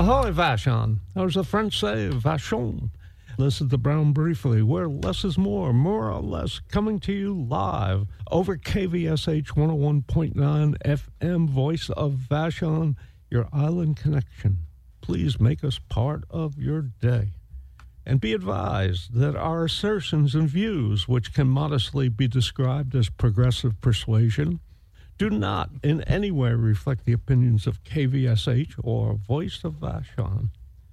Ahoy, Vashon. Or as the French say, Vachon. This is the Brown Briefly, where less is more or less, coming to you live over KVSH 101.9 FM, voice of Vashon, your island connection. Please make us part of your day. And be advised that our assertions and views, which can modestly be described as progressive persuasion, do not in any way reflect the opinions of KVSH or Voice of Vashon.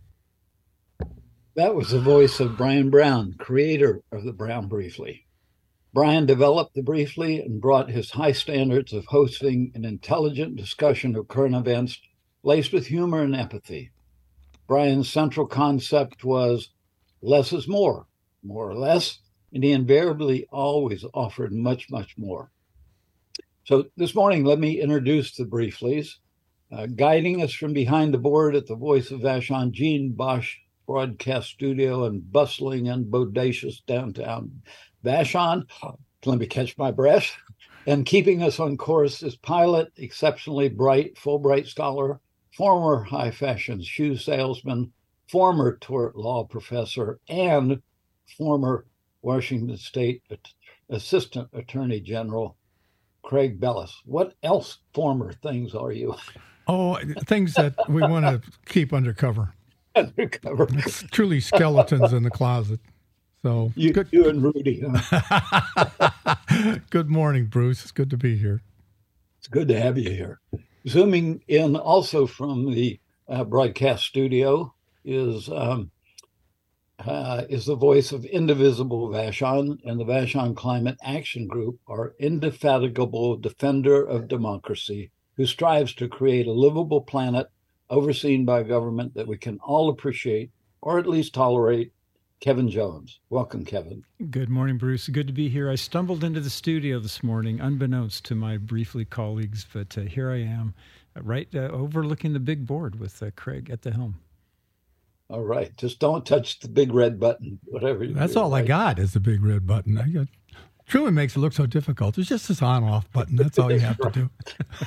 That was the voice of Brian Brown, creator of the Brown Briefly. Brian developed the Briefly and brought his high standards of hosting an intelligent discussion of current events laced with humor and empathy. Brian's central concept was less is more or less, and he invariably always offered much, much more. So this morning, let me introduce the Brieflies. Guiding us from behind the board at the Voice of Vashon, Gene Bosch broadcast studio in bustling and bodacious downtown Vashon. Let me catch my breath. And keeping us on course is pilot, exceptionally bright, Fulbright scholar, former high fashion shoe salesman, former tort law professor, and former Washington State Assistant Attorney General, Craig Bellis. What else former things are you? Oh, things that we want to keep undercover. Undercover. It's truly skeletons in the closet. So you and Rudy. Huh? Good morning, Bruce. It's good to be here. It's good to have you here. Zooming in also from the broadcast studio is the voice of Indivisible Vashon and the Vashon Climate Action Group, our indefatigable defender of democracy, who strives to create a livable planet overseen by government that we can all appreciate, or at least tolerate. Kevin Jones. Welcome, Kevin. Good morning, Bruce. Good to be here. I stumbled into the studio this morning, unbeknownst to my Briefly colleagues, but here I am, right overlooking the big board with Craig at the helm. All right. Just don't touch the big red button, whatever you That's do, all right? I got is the big red button. Truly makes it look so difficult. It's just this on-off button. That's all you have to do.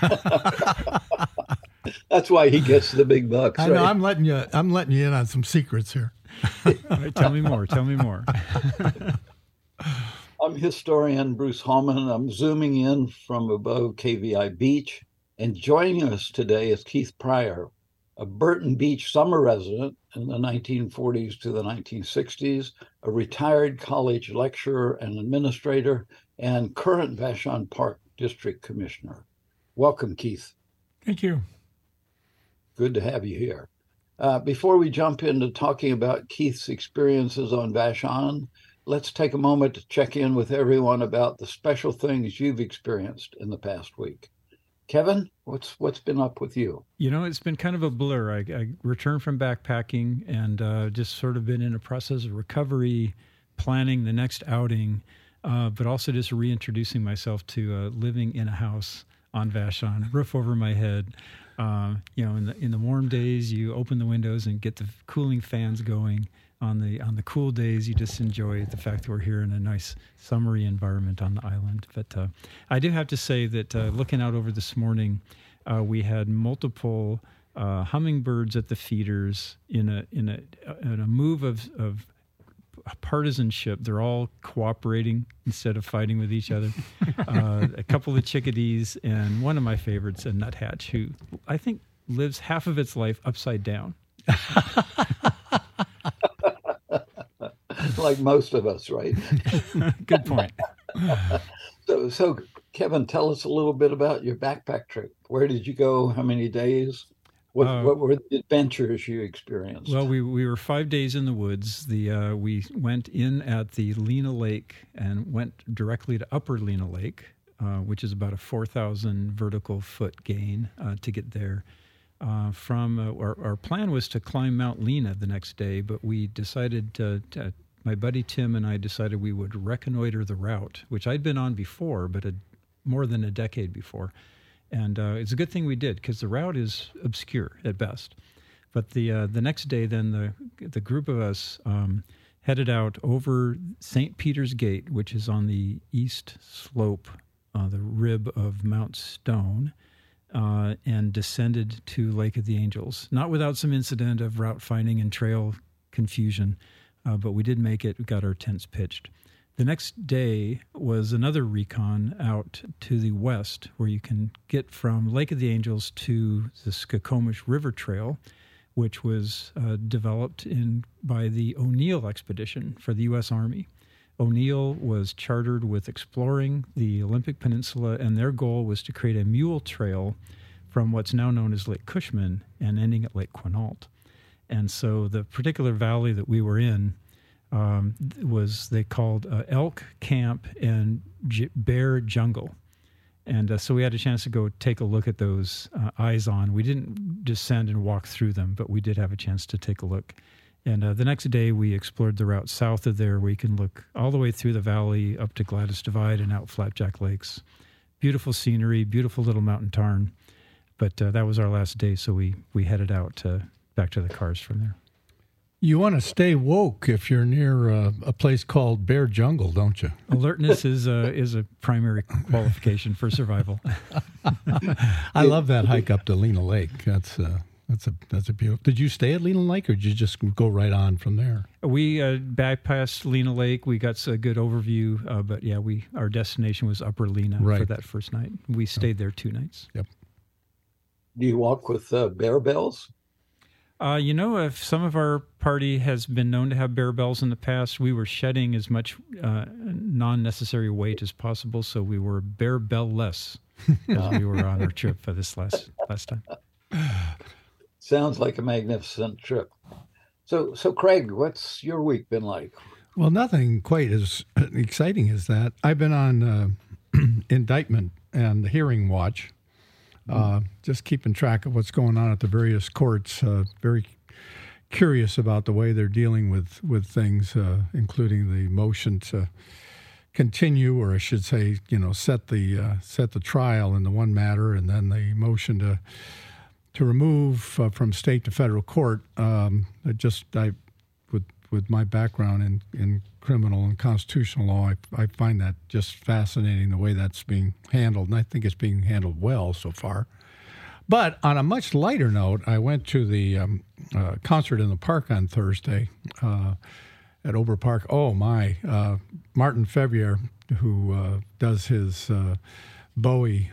That's why he gets the big bucks. I know. Right? I'm letting you in on some secrets here. Right, tell me more. Tell me more. I'm historian Bruce Hallman. I'm zooming in from above KVI Beach, and joining us today is Keith Pryor, a Burton Beach summer resident in the 1940s to the 1960s, a retired college lecturer and administrator, and current Vashon Park District Commissioner. Welcome, Keith. Thank you. Good to have you here. Before we jump into talking about Keith's experiences on Vashon, let's take a moment to check in with everyone about the special things you've experienced in the past week. Kevin, what's been up with you? You know, it's been kind of a blur. I returned from backpacking and just sort of been in a process of recovery, planning the next outing, but also just reintroducing myself to living in a house on Vashon, roof over my head. In the warm days, you open the windows and get the cooling fans going. On the cool days, you just enjoy the fact that we're here in a nice summery environment on the island. But I do have to say that looking out over this morning, we had multiple hummingbirds at the feeders in a move of partisanship. They're all cooperating instead of fighting with each other. A couple of chickadees, and one of my favorites, a nuthatch, who I think lives half of its life upside down. Like most of us, right? Good point. So, Kevin, tell us a little bit about your backpack trip. Where did you go? How many days? What were the adventures you experienced? Well, we were 5 days in the woods. We went in at the Lena Lake and went directly to Upper Lena Lake, which is about a 4,000 vertical foot gain to get there. Our plan was to climb Mount Lena the next day, but we decided my buddy Tim and I decided we would reconnoiter the route, which I'd been on before, but more than a decade before. And it's a good thing we did, because the route is obscure at best. But the next day, then the group of us headed out over St. Peter's Gate, which is on the east slope, the rib of Mount Stone, and descended to Lake of the Angels, not without some incident of route finding and trail confusion, but we did make it. We got our tents pitched. The next day was another recon out to the west, where you can get from Lake of the Angels to the Skokomish River Trail, which was developed by the O'Neill expedition for the U.S. Army. O'Neill was chartered with exploring the Olympic Peninsula, and their goal was to create a mule trail from what's now known as Lake Cushman and ending at Lake Quinault. And so the particular valley that we were in was they called Elk Camp and Bear Jungle. And so we had a chance to go take a look at those eyes on. We didn't descend and walk through them, but we did have a chance to take a look. And the next day we explored the route south of there, where you can look all the way through the valley up to Gladys Divide and out Flapjack Lakes. Beautiful scenery, beautiful little mountain tarn. But that was our last day, so we headed out back to the cars from there. You want to stay woke if you're near a place called Bear Jungle, don't you? Alertness is a primary qualification for survival. I love that hike up to Lena Lake. That's a beautiful. Did you stay at Lena Lake, or did you just go right on from there? We bypassed Lena Lake. We got a good overview, but yeah, our destination was Upper Lena for that first night. We stayed there 2 nights. Yep. Do you walk with bear bells? If some of our party has been known to have bear bells in the past, we were shedding as much non-necessary weight as possible, so we were bear bell-less as we were on our trip for this last time. Sounds like a magnificent trip. So Craig, what's your week been like? Well, nothing quite as exciting as that. I've been on indictment and hearing watch. Just keeping track of what's going on at the various courts. Very curious about the way they're dealing with things, including the motion to continue, or I should say, set the trial in the one matter, and then the motion to remove from state to federal court. With my background in criminal and constitutional law, I find that just fascinating, the way that's being handled, and I think it's being handled well so far. But on a much lighter note, I went to the concert in the park on Thursday at Ober Park. Oh, my. Martin Fevier, who does his Bowie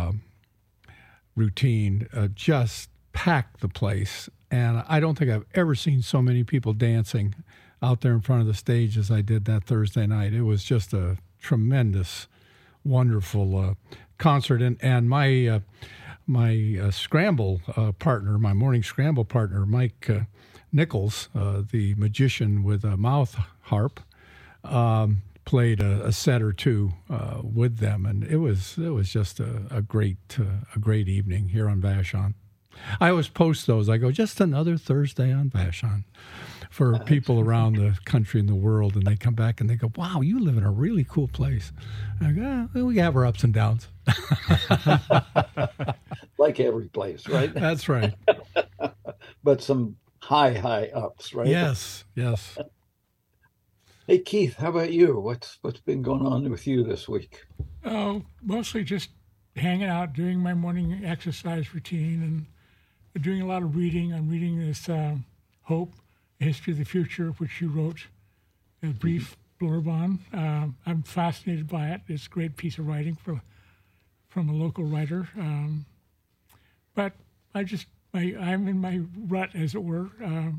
routine, just packed the place. And I don't think I've ever seen so many people dancing out there in front of the stage as I did that Thursday night. It was just a tremendous, wonderful concert. And my scramble partner, my morning scramble partner, Mike Nichols, the magician with a mouth harp, played a set or two with them, and it was just a great evening here on Vashon. I always post those. I go, just another Thursday on Vashon, for people around the country and the world, and they come back and they go, wow, you live in a really cool place. I go, well, we have our ups and downs. Like every place, right? That's right. But some high ups, right? Yes. Hey, Keith, how about you? What's been going on with you this week? Oh, mostly just hanging out, doing my morning exercise routine, and doing a lot of reading. I'm reading this Hope, A History of the Future, which you wrote a brief blurb on. I'm fascinated by it. It's a great piece of writing from a local writer. But I'm in my rut, as it were.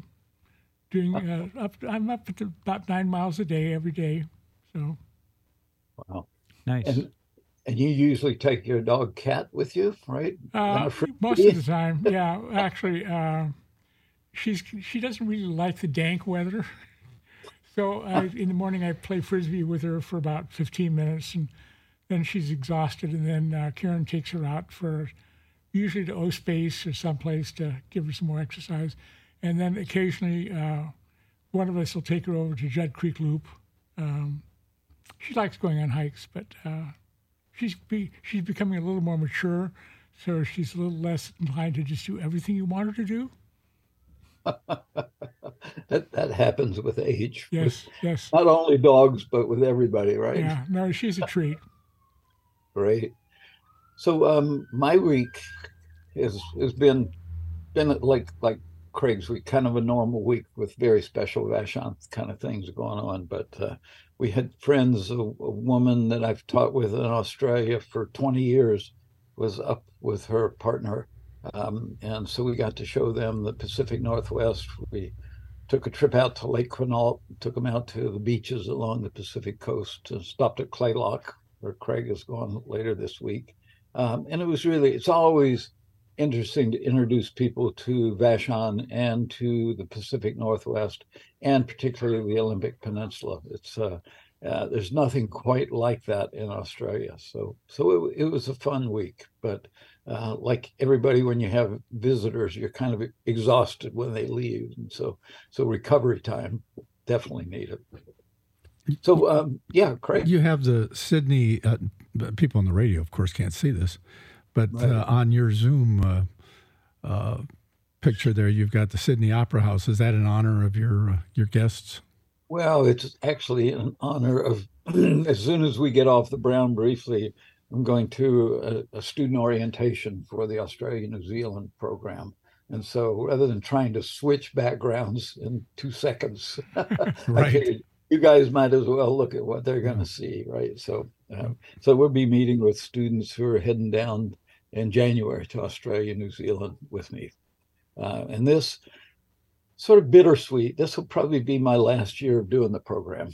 I'm up to about 9 miles a day every day. So, wow, nice. And you usually take your dog Cat with you, right? Most of the time, yeah. Actually, she doesn't really like the dank weather. So in the morning I play Frisbee with her for about 15 minutes, and then she's exhausted, and then Karen takes her out usually to O-Space or someplace to give her some more exercise. And then occasionally one of us will take her over to Judd Creek Loop. She likes going on hikes, but she's becoming a little more mature, so she's a little less inclined to just do everything you want her to do. That happens with age. Yes. Not only dogs, but with everybody, right? Yeah, no, she's a treat. Great. So my week has been like Craig's week, kind of a normal week with very special Vashon kind of things going on. But we had friends, a woman that I've taught with in Australia for 20 years was up with her partner. And so we got to show them the Pacific Northwest. We took a trip out to Lake Quinault, took them out to the beaches along the Pacific coast, stopped at Claylock, where Craig is going later this week. And it's always interesting to introduce people to Vashon and to the Pacific Northwest, and particularly the Olympic Peninsula. There's nothing quite like that in Australia. So it was a fun week, but like everybody, when you have visitors, you're kind of exhausted when they leave. And so recovery time, definitely needed. So, Craig. You have the Sydney, people on the radio, of course, can't see this, but right. On your Zoom picture there, you've got the Sydney Opera House. Is that in honor of your guests? Well, it's actually in honor of, as soon as we get off the Brown briefly, I'm going to a student orientation for the Australia-New Zealand program. And so rather than trying to switch backgrounds in 2 seconds, right. I figured you guys might as well look at what they're going to see, right? So we'll be meeting with students who are heading down in January to Australia, New Zealand with me. And this sort of bittersweet, this will probably be my last year of doing the program.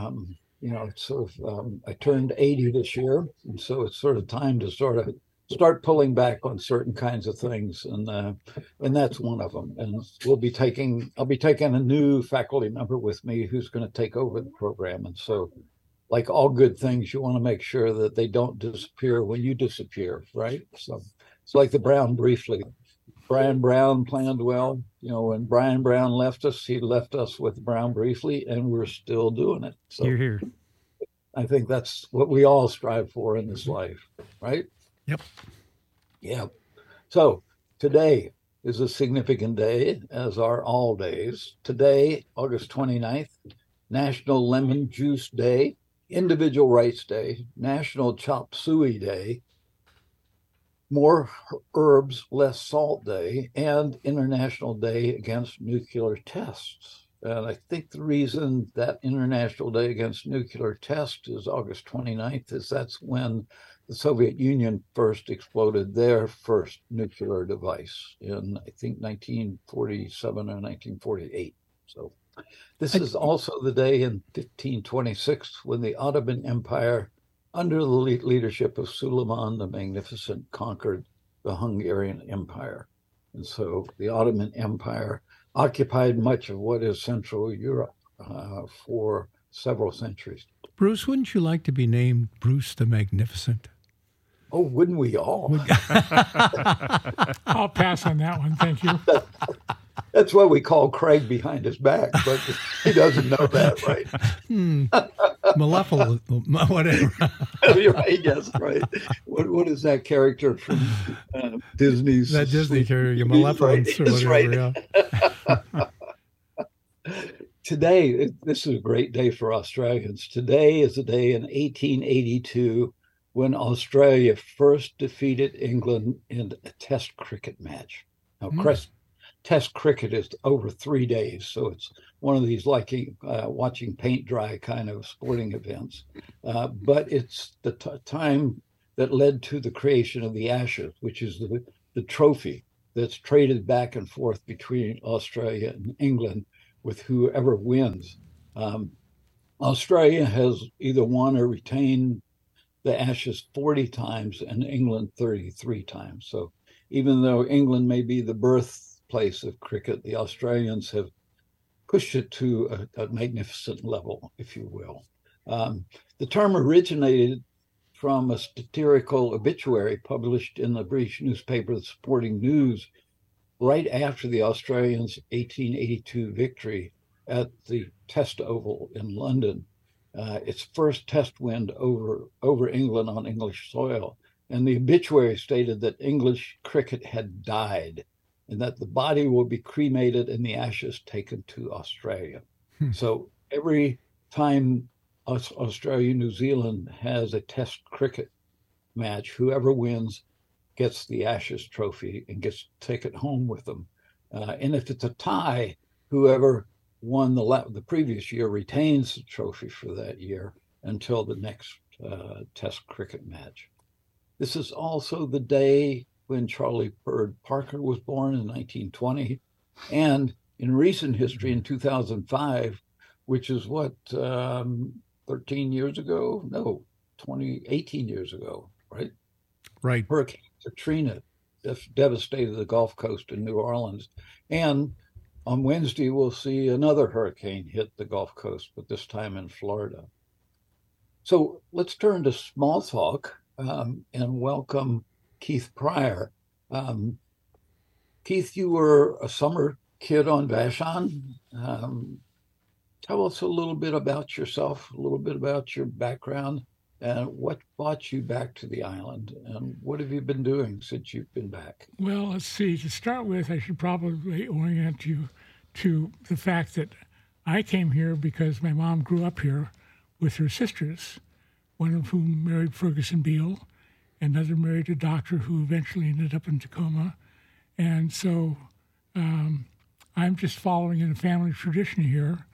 I turned 80 this year, and so it's sort of time to sort of start pulling back on certain kinds of things, and that's one of them. And I'll be taking a new faculty member with me who's going to take over the program. And so, like all good things, you want to make sure that they don't disappear when you disappear, right? So it's like the Brown briefly. Brian Brown planned well. When Brian Brown left us, he left us with Brown briefly, and we're still doing it. So you're here. I think that's what we all strive for in this life, right? Yep. Yeah. So today is a significant day, as are all days. Today, August 29th, National Lemon Juice Day, Individual Rights Day, National Chop Suey Day, More Herbs, Less Salt Day, and International Day Against Nuclear Tests. And I think the reason that International Day Against Nuclear Tests is August 29th is that's when the Soviet Union first exploded their first nuclear device in, I think, 1947 or 1948. So this is also the day in 1526 when the Ottoman Empire, under the leadership of Suleiman the Magnificent, conquered the Hungarian Empire. And so the Ottoman Empire occupied much of what is Central Europe for several centuries. Bruce, wouldn't you like to be named Bruce the Magnificent? Oh, wouldn't we all? I'll pass on that one. Thank you. That's what we call Craig behind his back, but he doesn't know that, right? Malevolent, whatever. You're right, yes, right. What is that character from Disney's? That Disney character, Malevolence or whatever. Right. Yeah. Today, this is a great day for Australians. Today is the day in 1882 when Australia first defeated England in a Test cricket match. Now, Test cricket is over 3 days, so it's one of these watching paint dry kind of sporting events. But it's the time that led to the creation of the Ashes, which is the trophy that's traded back and forth between Australia and England with whoever wins. Australia has either won or retained the Ashes 40 times and England 33 times. So even though England may be the birthplace of cricket, the Australians have pushed it to a magnificent level, if you will. The term originated from a satirical obituary published in the British newspaper, The Sporting News, right after the Australians' 1882 victory at the Test Oval in London, its first Test win over England on English soil. And the obituary stated that English cricket had died and that the body will be cremated and the ashes taken to Australia. So every time Australia, New Zealand has a Test cricket match. Whoever wins gets the Ashes trophy and gets to take it home with them. And if it's a tie, whoever won the previous year retains the trophy for that year until the next Test cricket match. This is also the day when Charlie Bird Parker was born in 1920. And in recent history, in 2005, which is what, 13 years ago? No, 18 years ago, right? Right. Hurricane Katrina devastated the Gulf Coast in New Orleans. And on Wednesday, we'll see another hurricane hit the Gulf Coast, but this time in Florida. So let's turn to small talk and welcome Keith Pryor. Keith, you were a summer kid on Vashon. Tell us a little bit about yourself, a little bit about your background, and what brought you back to the island, and what have you been doing since you've been back? Well, let's see. To start with, I should probably orient you to the fact that I came here because my mom grew up here with her sisters, one of whom married Ferguson Beale, another married a doctor who eventually ended up in Tacoma. And so I'm just following in a family tradition here.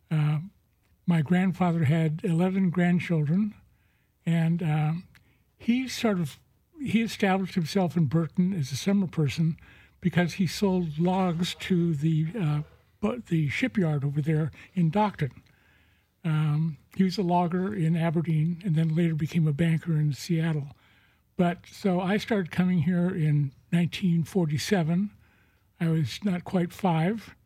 My grandfather had 11 grandchildren, and he established himself in Burton as a summer person because he sold logs to the shipyard over there in Dockton. He was a logger in Aberdeen and then later became a banker in Seattle. But so I started coming here in 1947. I was not quite 5.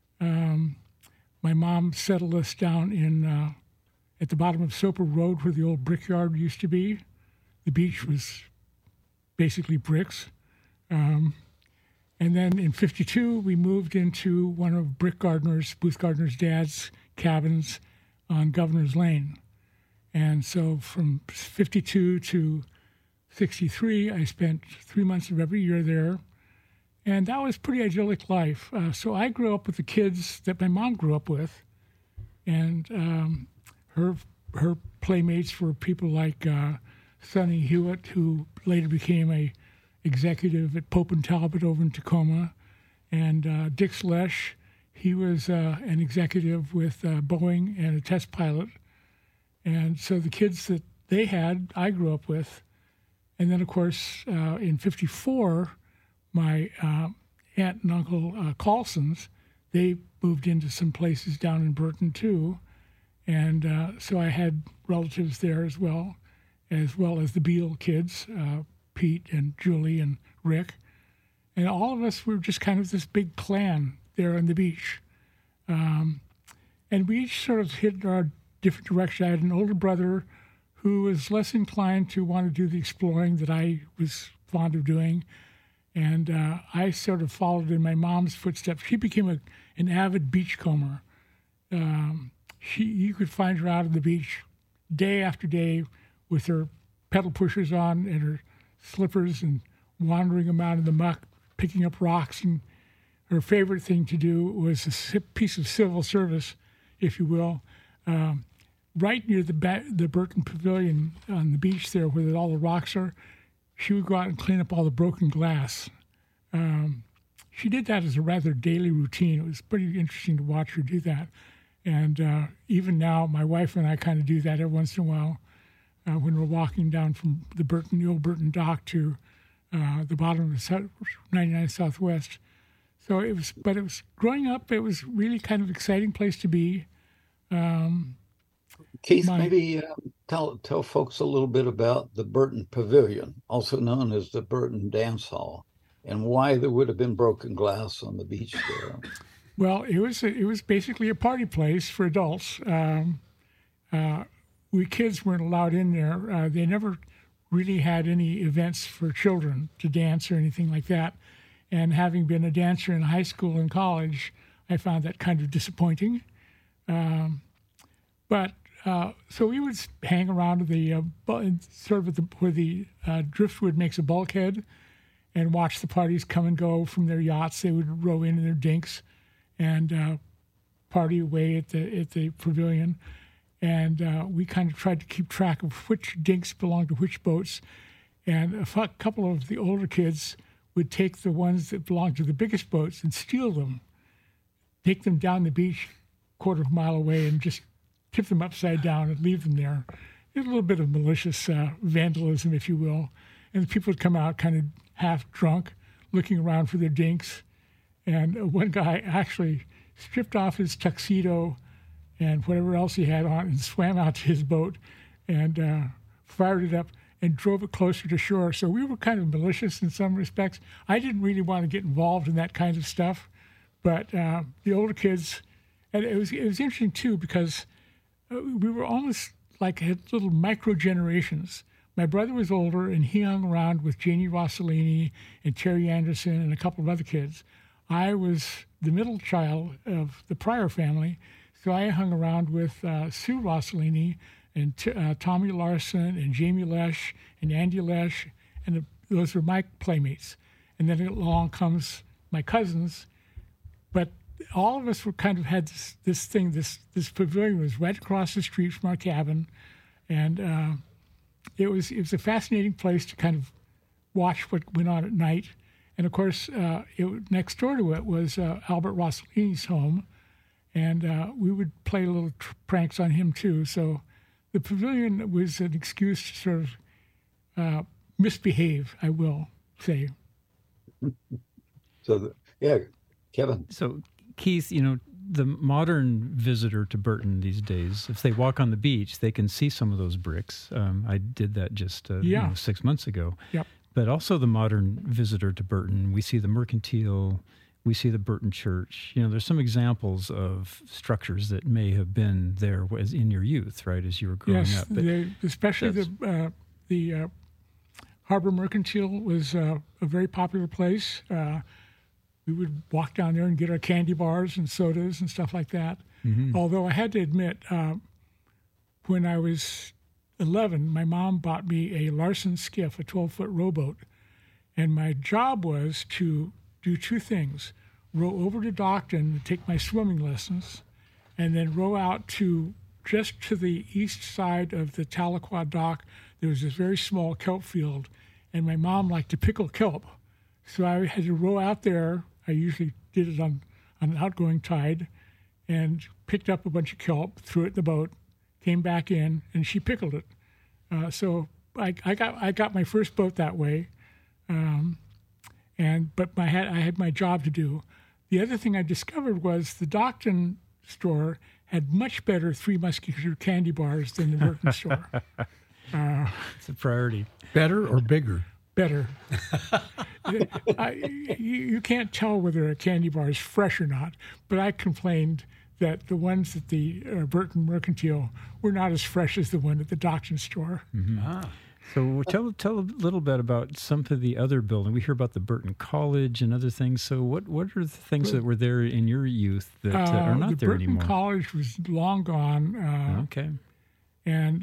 My mom settled us down in at the bottom of Soper Road where the old brickyard used to be. The beach was basically bricks. And then in 52, we moved into one of Booth Gardner's dad's cabins on Governor's Lane. And so from 52 to 63, I spent 3 months of every year there. And that was pretty idyllic life. So I grew up with the kids that my mom grew up with. And her playmates were people like Sonny Hewitt, who later became a executive at Pope and Talbot over in Tacoma, and Dick Slesh. He was an executive with Boeing and a test pilot. And so the kids that they had, I grew up with. And then, of course, in 54, my aunt and uncle Carlsons, they moved into some places down in Burton, too. And so I had relatives there as well as the Beale kids, Pete and Julie and Rick. And all of us were just kind of this big clan there on the beach. And we each sort of hit our different direction. I had an older brother who was less inclined to want to do the exploring that I was fond of doing. And I sort of followed in my mom's footsteps. She became an avid beachcomber. You could find her out on the beach day after day with her pedal pushers on and her slippers and wandering around in the muck, picking up rocks. And her favorite thing to do was a piece of civil service, if you will, right near the Burton Pavilion on the beach there where all the rocks are. She would go out and clean up all the broken glass. She did that as a rather daily routine. It was pretty interesting to watch her do that. And even now, my wife and I kind of do that every once in a while when we're walking down from the old Burton dock to the bottom of the 99 Southwest. So it was growing up, it was really kind of exciting place to be. Keith, maybe tell folks a little bit about the Burton Pavilion, also known as the Burton Dance Hall, and why there would have been broken glass on the beach there. Well, it was basically a party place for adults. We kids weren't allowed in there. They never really had any events for children to dance or anything like that. And having been a dancer in high school and college, I found that kind of disappointing. But so we would hang around where the driftwood makes a bulkhead, and watch the parties come and go from their yachts. They would row in their dinks and party away at the pavilion. And we kind of tried to keep track of which dinks belonged to which boats. And a couple of the older kids would take the ones that belonged to the biggest boats and steal them, take them down the beach quarter of a mile away and just tip them upside down and leave them there. A little bit of malicious vandalism, if you will. And the people would come out kind of half drunk, looking around for their dinks. And one guy actually stripped off his tuxedo and whatever else he had on and swam out to his boat and fired it up and drove it closer to shore. So we were kind of malicious in some respects. I didn't really want to get involved in that kind of stuff, but the older kids, and it was interesting too because we were almost like had little micro generations. My brother was older, and he hung around with Janie Rossellini and Terry Anderson and a couple of other kids. I was the middle child of the Pryor family, so I hung around with Sue Rossellini and Tommy Larson and Jamie Lesh and Andy Lesh, and those were my playmates. And then along comes my cousins, but all of us were kind of had this pavilion was right across the street from our cabin, and it was a fascinating place to kind of watch what went on at night. And of course, next door to it was Albert Rossellini's home, and we would play little pranks on him too. So the pavilion was an excuse to sort of misbehave, I will say. So, Kevin. So, Keith, the modern visitor to Burton these days, if they walk on the beach, they can see some of those bricks. I did that just 6 months ago. Yep. But also the modern visitor to Burton, we see the Mercantile, we see the Burton Church. There's some examples of structures that may have been there as in your youth, right, as you were growing up. But especially the Harbor Mercantile was a very popular place. We would walk down there and get our candy bars and sodas and stuff like that. Mm-hmm. Although I had to admit, when I was 11, my mom bought me a Larson skiff, a 12-foot rowboat. And my job was to do two things: row over to Dockton to take my swimming lessons, and then row out just to the east side of the Tahlequah dock. There was this very small kelp field, and my mom liked to pickle kelp. So I had to row out there. I usually did it on an outgoing tide, and picked up a bunch of kelp, threw it in the boat, came back in, and she pickled it. So I got my first boat that way, but I had my job to do. The other thing I discovered was the Dockton store had much better Three Musketeers candy bars than the Burton store. It's a priority. Better or bigger? Better. You can't tell whether a candy bar is fresh or not, but I complained that the ones at the Burton Mercantile were not as fresh as the one at the Dockton store. Mm-hmm. So tell a little bit about some of the other buildings. We hear about the Burton College and other things. So what are the things that were there in your youth that are not there anymore? The Burton College was long gone. Okay. And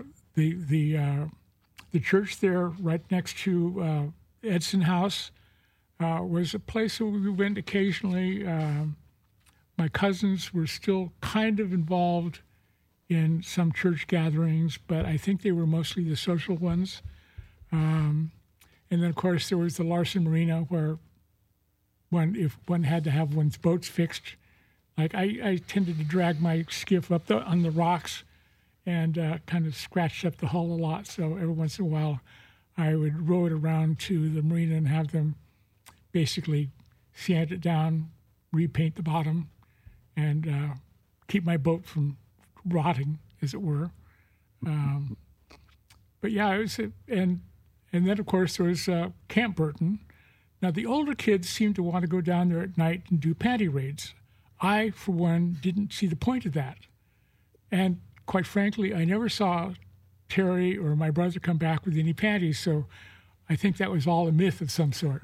the church there, right next to Edson House, was a place where we went occasionally. My cousins were still kind of involved in some church gatherings, but I think they were mostly the social ones. And then, of course, there was the Larson Marina, where if one had to have one's boats fixed, like I tended to drag my skiff up on the rocks and kind of scratched up the hull a lot. So every once in a while, I would row it around to the marina and have them basically sand it down, repaint the bottom, and keep my boat from rotting, as it were. But yeah, it was, and then of course there was Camp Burton. Now the older kids seemed to want to go down there at night and do panty raids. I, for one, didn't see the point of that, and quite frankly, I never saw Terry or my brother come back with any panties. So I think that was all a myth of some sort.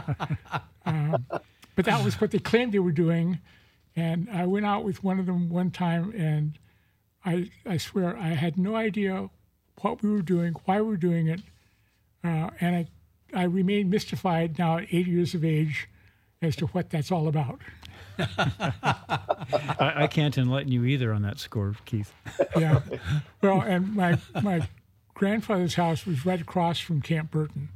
But that was what they claimed they were doing. And I went out with one of them one time, and I swear I had no idea what we were doing, why we were doing it. And I remain mystified now at 8 years of age as to what that's all about. I can't enlighten you either on that score, Keith. Yeah. Well, and my grandfather's house was right across from Camp Burton.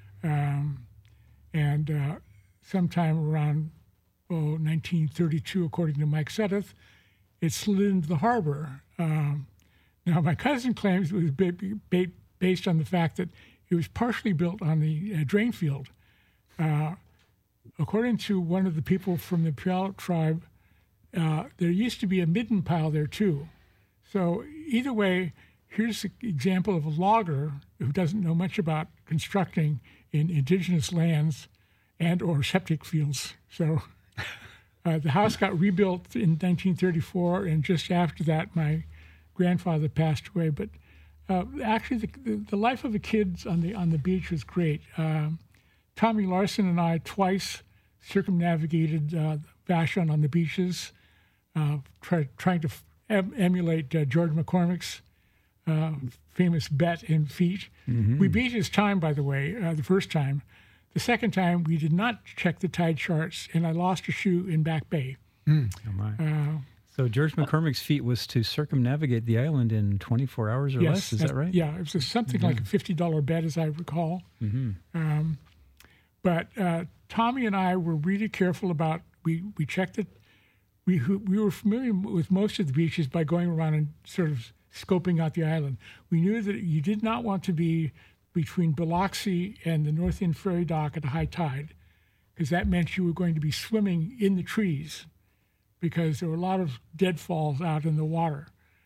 And sometime around 1932, according to Mike Sudduth, it slid into the harbor. Now, my cousin claims it was based on the fact that it was partially built on the drain field. According to one of the people from the Puyallup tribe, there used to be a midden pile there too. So either way, here's an example of a logger who doesn't know much about constructing in indigenous lands and or septic fields. So the house got rebuilt in 1934, and just after that, my grandfather passed away. But actually, the life of a kid on the beach was great. Tommy Larson and I twice circumnavigated Vashon on the beaches, trying to emulate George McCormick's famous bet and feat. Mm-hmm. We beat his time, by the way, the first time. The second time, we did not check the tide charts, and I lost a shoe in Back Bay. Oh my. So George McCormick's feat was to circumnavigate the island in 24 hours or less. Is that right? Yeah, it was something like a $50 bet, as I recall. Mm-hmm. But Tommy and I were really careful about, we checked it. We were familiar with most of the beaches by going around and sort of scoping out the island. We knew that you did not want to be between Biloxi and the North End Ferry Dock at high tide, because that meant you were going to be swimming in the trees, because there were a lot of deadfalls out in the water.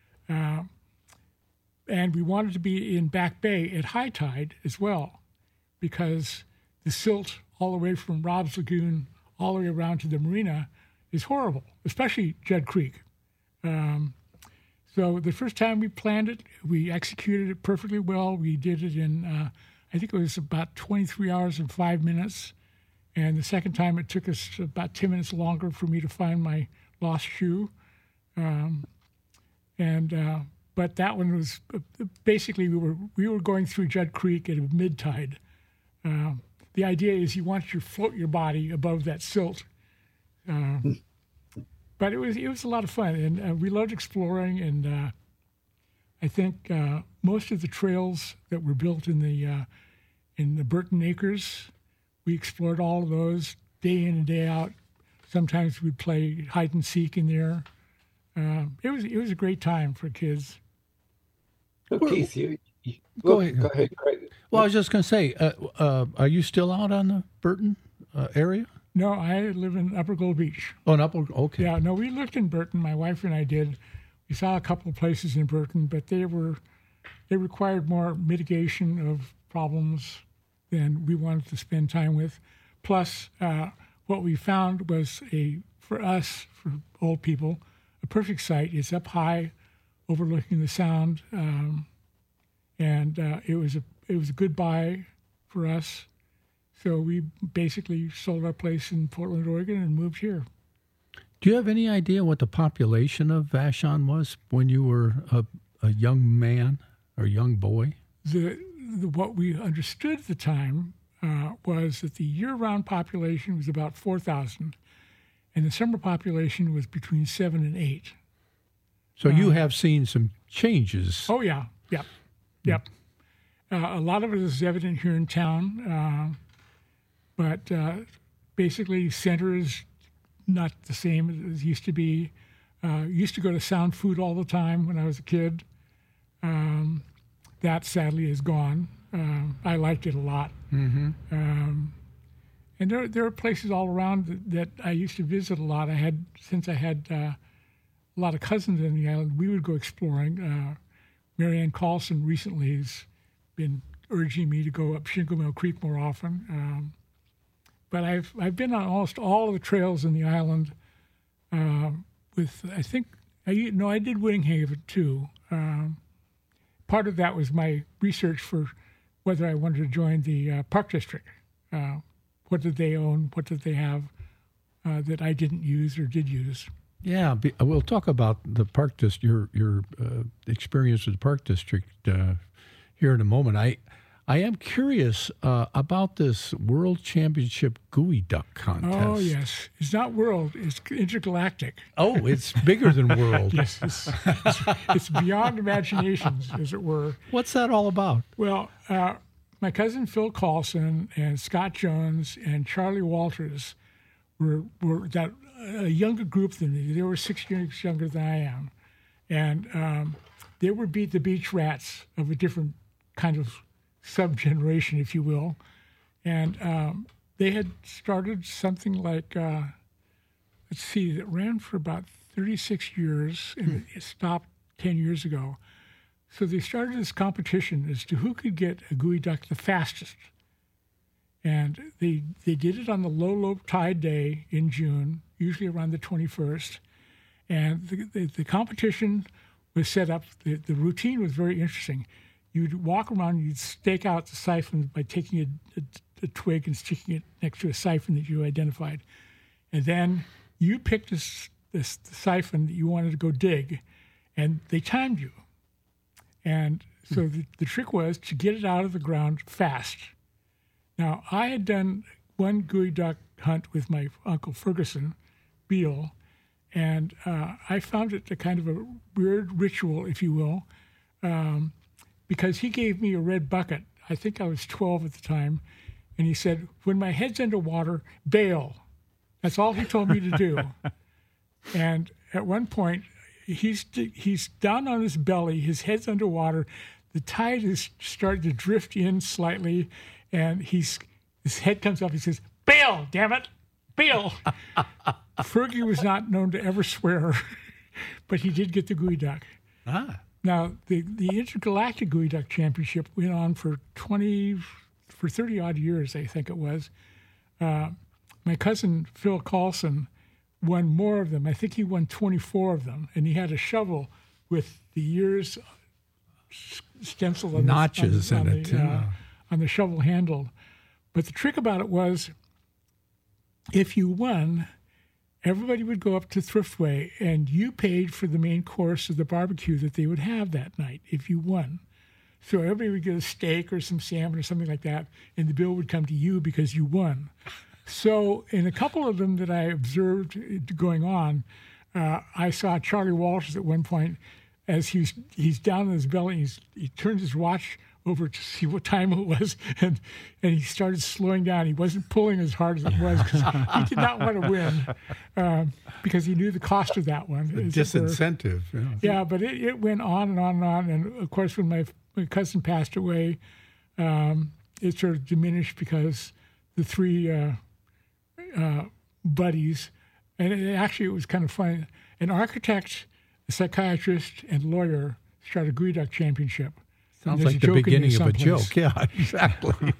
And we wanted to be in Back Bay at high tide as well, because the silt all the way from Robb's Lagoon all the way around to the marina is horrible, especially Judd Creek. So the first time we planned it, we executed it perfectly well. We did it in, I think it was about 23 hours and 5 minutes. And the second time it took us about 10 minutes longer for me to find my lost shoe. But that one was, basically we were going through Judd Creek at a mid-tide. The idea is you want to float your body above that silt. But it was a lot of fun, and we loved exploring. And I think most of the trails that were built in the Burton Acres, we explored all of those day in and day out. Sometimes we'd play hide and seek in there. It was a great time for kids. So Keith, go ahead. Go ahead, Craig. Well, I was just going to say, are you still out on the Burton area? No, I live in Upper Gold Beach. Oh, in Upper, okay. Yeah, no, we lived in Burton. My wife and I did. We saw a couple of places in Burton, but they required more mitigation of problems than we wanted to spend time with. Plus, what we found was for old people, a perfect site. It's up high, overlooking the Sound, and it was a good buy for us. So we basically sold our place in Portland, Oregon, and moved here. Do you have any idea what the population of Vashon was when you were a young man or young boy? What we understood at the time was that the year-round population was about 4,000, and the summer population was between 7 and 8. So you have seen some changes. Oh, yeah. Yep. A lot of it is evident here in town. But basically, center is not the same as it used to be. Used to go to Sound Food all the time when I was a kid. That sadly is gone. I liked it a lot. Mm-hmm. And there are places all around that I used to visit a lot. Since I had a lot of cousins in the island, we would go exploring. Marianne Carlson recently has been urging me to go up Shingle Mill Creek more often. But I've been on almost all of the trails in the island. I did Winghaven too. Part of that was my research for whether I wanted to join the Park District. What did they own? What did they have that I didn't use or did use? Yeah, we'll talk about the Park District, your experience with the Park District here in a moment. I am curious about this World Championship Gooey Duck contest. Oh, yes. It's not world, it's intergalactic. Oh, it's bigger than world. Yes, it's beyond imaginations, as it were. What's that all about? Well, my cousin Phil Carlson and Scott Jones and Charlie Walters were that a younger group than me. They were 6 years younger than I am. And they were the Beach Rats of a different kind of sub-generation, if you will. And they had started something like, let's see, it ran for about 36 years and it stopped 10 years ago. So they started this competition as to who could get a gooey duck the fastest. And they did it on the low tide day in June, usually around the 21st. And the competition was set up. The routine was very interesting. You'd walk around, you'd stake out the siphon by taking a twig and sticking it next to a siphon that you identified. And then you picked this siphon that you wanted to go dig, and they timed you. And so the trick was to get it out of the ground fast. Now, I had done one gooey duck hunt with my Uncle Ferguson Beale, and I found it a kind of a weird ritual, if you will, because he gave me a red bucket. I think I was 12 at the time. And he said, when my head's underwater, bail. That's all he told me to do. And at one point, he's down on his belly, his head's underwater. The tide is starting to drift in slightly. And his head comes up. He says, bail, damn it, bail. Fergie was not known to ever swear, but he did get the gooey duck. Ah. Now, the Intergalactic Gooey Duck Championship went on for 30-odd years, I think it was. My cousin Phil Carlson won more of them. I think he won 24 of them, and he had a shovel with the years stenciled on notches in it on the shovel handle. But the trick about it was, if you won, everybody would go up to Thriftway, and you paid for the main course of the barbecue that they would have that night if you won. So everybody would get a steak or some salmon or something like that, and the bill would come to you because you won. So in a couple of them that I observed going on, I saw Charlie Walters at one point, as he's down on his belly, and he turned his watch over to see what time it was, and he started slowing down. He wasn't pulling as hard as it was because he did not want to win, because he knew the cost of that one. Disincentive. Yeah, but it went on and on and on. And, of course, when my cousin passed away, it sort of diminished because the three buddies, and it was kind of funny, an architect, a psychiatrist, and lawyer started a Gooey Duck Championship. Sounds like the beginning of a joke. Yeah, exactly.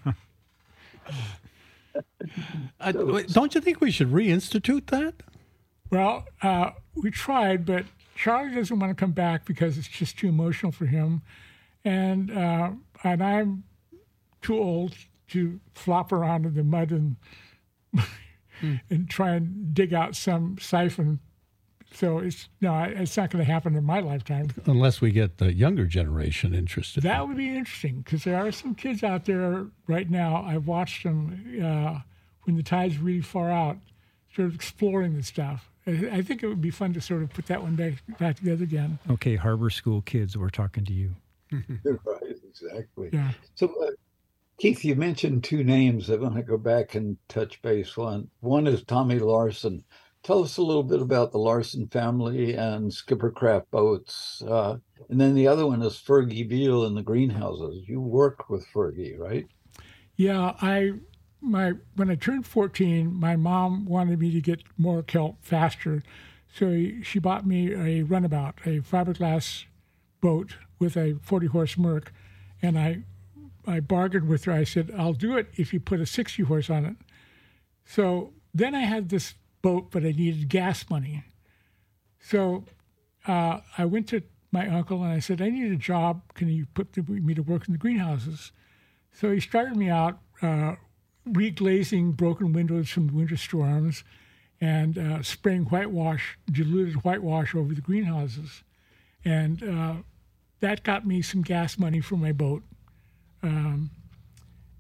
Don't you think we should reinstitute that? Well, we tried, but Charlie doesn't want to come back because it's just too emotional for him. And I'm too old to flop around in the mud and try and dig out some siphon. So it's not going to happen in my lifetime. Unless we get the younger generation interested. That would be interesting, because there are some kids out there right now. I've watched them when the tide's really far out, sort of exploring the stuff. I think it would be fun to sort of put that one back together again. Okay, Harbor School kids, we're talking to you. Right, exactly. Yeah. So, Keith, you mentioned two names. I want to go back and touch base on. One is Tommy Larson. Tell us a little bit about the Larson family and Skippercraft boats. And then the other one is Fergie Beale and the greenhouses. You work with Fergie, right? Yeah, when I turned 14, my mom wanted me to get more kelp faster. So she bought me a runabout, a fiberglass boat with a 40-horse Merc. And I bargained with her. I said, I'll do it if you put a 60-horse on it. So then I had this boat, but I needed gas money. So I went to my uncle and I said, I need a job. Can you put me to work in the greenhouses? So he started me out reglazing broken windows from the winter storms and spraying diluted whitewash over the greenhouses. And that got me some gas money for my boat.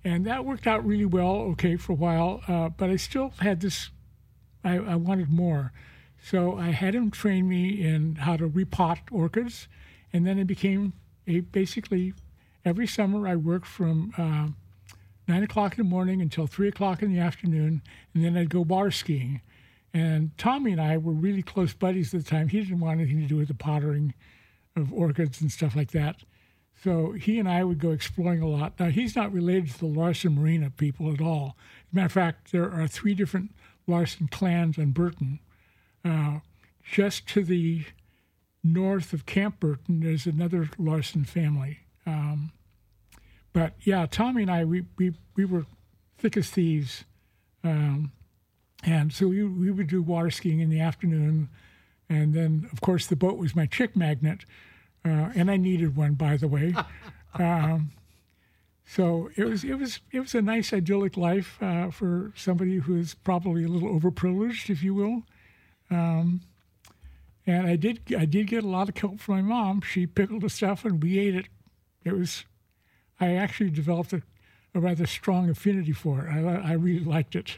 And that worked out really well, okay, for a while. But I still had this, I wanted more. So I had him train me in how to repot orchids. And then it became basically every summer I worked from 9 o'clock in the morning until 3 o'clock in the afternoon. And then I'd go water skiing. And Tommy and I were really close buddies at the time. He didn't want anything to do with the pottering of orchids and stuff like that. So he and I would go exploring a lot. Now, he's not related to the Larson Marina people at all. As a matter of fact, there are 3 different Larson clans on Burton. Just to the north of Camp Burton, there's another Larson family. But yeah, Tommy and I, we were thick as thieves. And so we would do water skiing in the afternoon. And then, of course, the boat was my chick magnet. And I needed one, by the way. So it was a nice idyllic life for somebody who is probably a little overprivileged, if you will. And I did get a lot of help from my mom. She pickled the stuff and we ate it. I actually developed a rather strong affinity for it. I really liked it.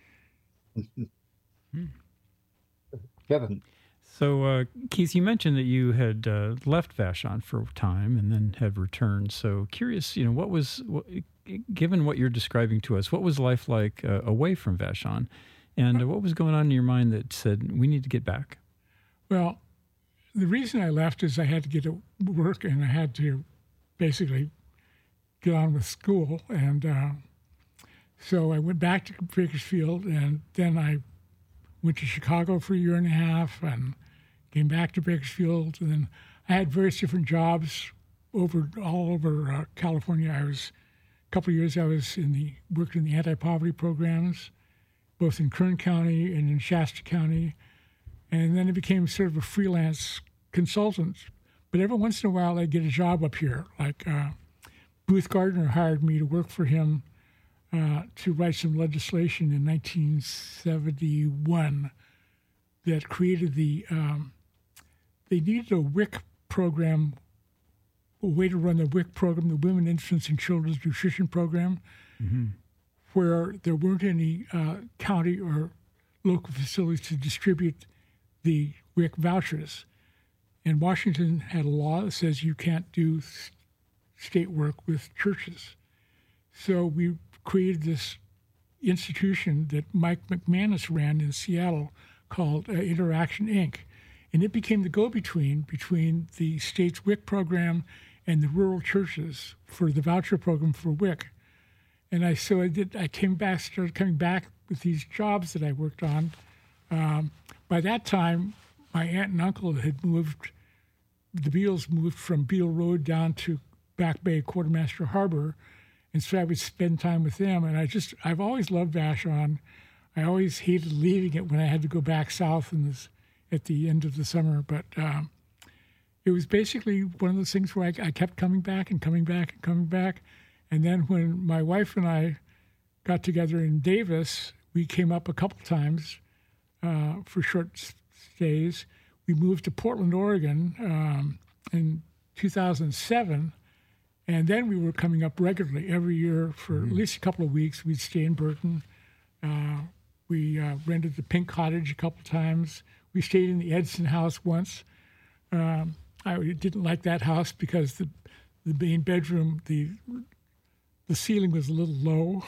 Kevin. So, Keith, you mentioned that you had left Vashon for a time and then have returned. So, curious, given what you're describing to us, what was life like away from Vashon? And what was going on in your mind that said, we need to get back? Well, the reason I left is I had to get to work and I had to basically get on with school. And so I went back to Bakersfield, and then I went to Chicago for a year and a half and came back to Bakersfield. And then I had various different jobs all over California. A couple of years I worked in the anti-poverty programs, both in Kern County and in Shasta County. And then I became sort of a freelance consultant. But every once in a while I'd get a job up here. Like Booth Gardner hired me to work for him to write some legislation in 1971 that created they needed a WIC program, a way to run the WIC program, the Women, Infants, and Children's Nutrition Program, where there weren't any county or local facilities to distribute the WIC vouchers. And Washington had a law that says you can't do state work with churches. So we created this institution that Mike McManus ran in Seattle called Interaction Inc. And it became the go-between between the state's WIC program and the rural churches for the voucher program for WIC. And I started coming back with these jobs that I worked on. By that time, my aunt and uncle had moved, the Beals moved from Beal Road down to Back Bay Quartermaster Harbor. And so I would spend time with them. And I've always loved Vashon. I always hated leaving it when I had to go back south at the end of the summer. But it was basically one of those things where I kept coming back and coming back and coming back. And then when my wife and I got together in Davis, we came up a couple times for short stays. We moved to Portland, Oregon in 2007. And then we were coming up regularly every year for at least a couple of weeks. We'd stay in Burton. We rented the Pink Cottage a couple times. We stayed in the Edson House once. I didn't like that house because the main bedroom, the ceiling was a little low.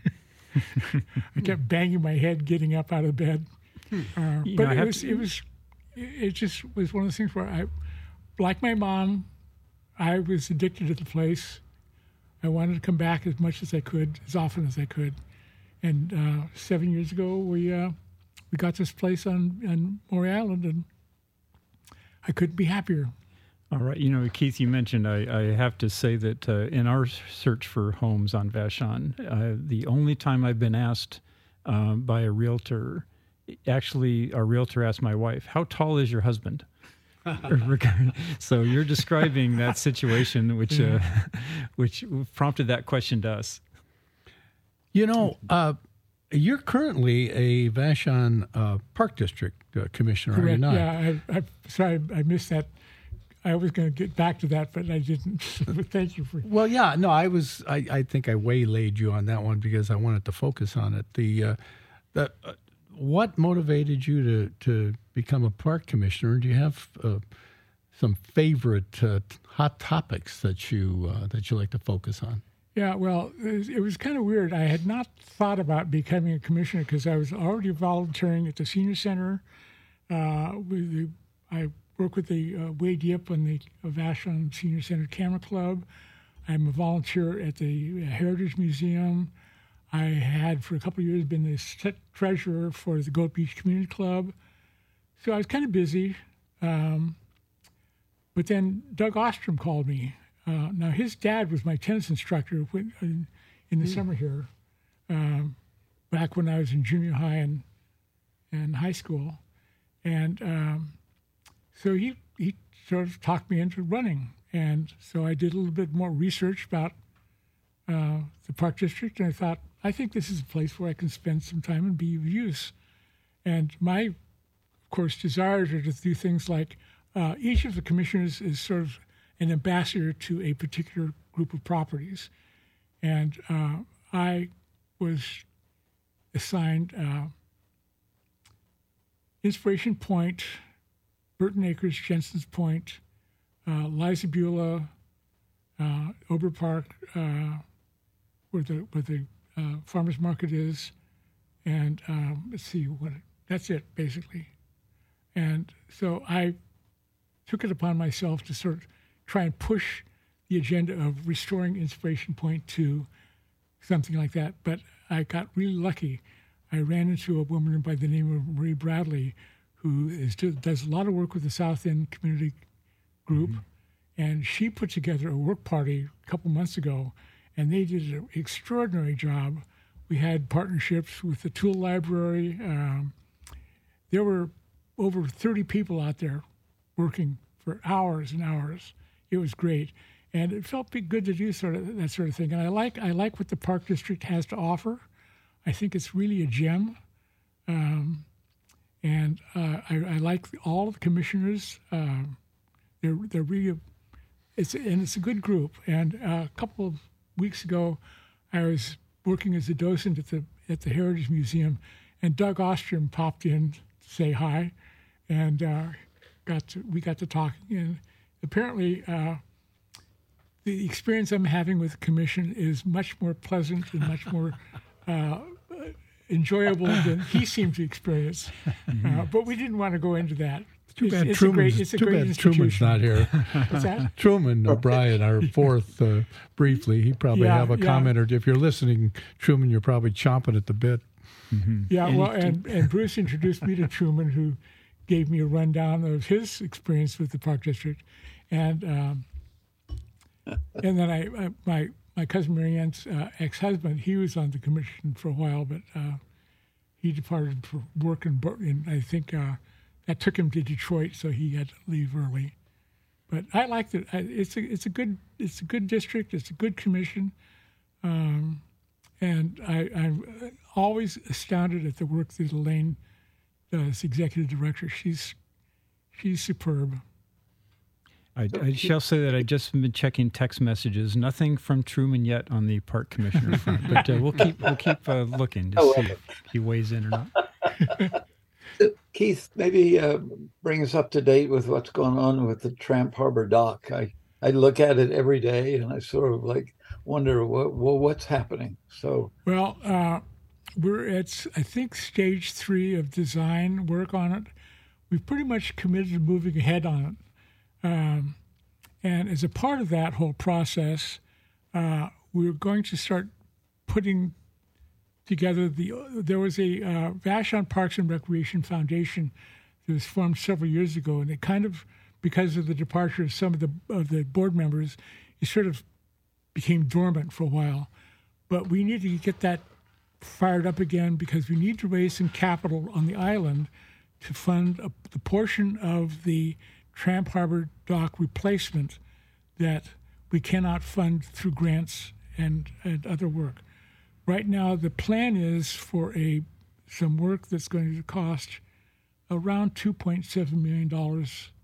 I kept banging my head getting up out of bed. But it just was one of those things where like my mom, I was addicted to the place. I wanted to come back as much as I could, as often as I could. And 7 years ago, we got this place on Maury Island, and I couldn't be happier. All right. Keith, you mentioned, I have to say that in our search for homes on Vashon, the only time I've been asked by a realtor, actually, our realtor asked my wife, "How tall is your husband?" So you're describing that situation, which prompted that question to us. You're currently a Vashon Park District commissioner, Correct. are you not? Yeah, sorry, I missed that. I was going to get back to that, but I didn't. But thank you for. Well, yeah, no, I think I waylaid you on that one because I wanted to focus on it. What motivated you to become a park commissioner? Do you have some favorite hot topics that you like to focus on? Yeah, well, it was kind of weird. I had not thought about becoming a commissioner because I was already volunteering at the senior center. I work with the Wade Yip and the Vashon Senior Center Camera Club. I'm a volunteer at the Heritage Museum. I had, for a couple of years, been the treasurer for the Goat Beach Community Club. So I was kind of busy. But then Doug Ostrom called me. Now, his dad was my tennis instructor in the summer here, back when I was in junior high and high school. And so he sort of talked me into running. And so I did a little bit more research about the Park District, and I thought, I think this is a place where I can spend some time and be of use. And my, of course, desires are to do things like each of the commissioners is sort of an ambassador to a particular group of properties. And I was assigned Inspiration Point, Burton Acres, Jensen's Point, Liza Beulah, Ober Park, where the farmers market is, and let's see, that's it, basically. And so I took it upon myself to sort of try and push the agenda of restoring Inspiration Point to something like that. But I got really lucky. I ran into a woman by the name of Marie Bradley, who does a lot of work with the South End Community Group, and she put together a work party a couple months ago, and they did an extraordinary job. We had partnerships with the Tool Library. There were over 30 people out there working for hours and hours. It was great, and it felt good to do that sort of thing. And I like what the Park District has to offer. I think it's really a gem, and I like all of the commissioners. They're really it's a good group. And a couple of weeks ago, I was working as a docent at the Heritage Museum, and Doug Ostrom popped in to say hi, and we got to talking. And apparently, the experience I'm having with the commission is much more pleasant and much more enjoyable than he seemed to experience. But we didn't want to go into that. Too bad Truman's not here. What's that? Truman O'Brien, our fourth, briefly, he probably have a comment. Or if you're listening, Truman, you're probably chomping at the bit. Yeah, well, and Bruce introduced me to Truman, who gave me a rundown of his experience with the Park District, and then my cousin Marianne's ex-husband, he was on the commission for a while, but he departed for work in I think that took him to Detroit, so he had to leave early. But I liked it. It's a good district. It's a good commission, and I'm always astounded at the work that Elaine does, executive director. She's superb. I shall say that I've just been checking text messages. Nothing from Truman yet on the park commissioner front, but we'll keep looking to see if he weighs in or not. Keith, maybe bring us up to date with what's going on with the Tramp Harbor dock. I look at it every day, and I sort of wonder what's happening. So we're at, I think, stage 3 of design work on it. We've pretty much committed to moving ahead on it. And as a part of that whole process, we're going to start putting together there was a Vashon Parks and Recreation Foundation that was formed several years ago, and it kind of, because of the departure of some of the board members, it sort of became dormant for a while. But we need to get that fired up again because we need to raise some capital on the island to fund the portion of the Tramp Harbor dock replacement that we cannot fund through grants and other work. Right now, the plan is for some work that's going to cost around $2.7 million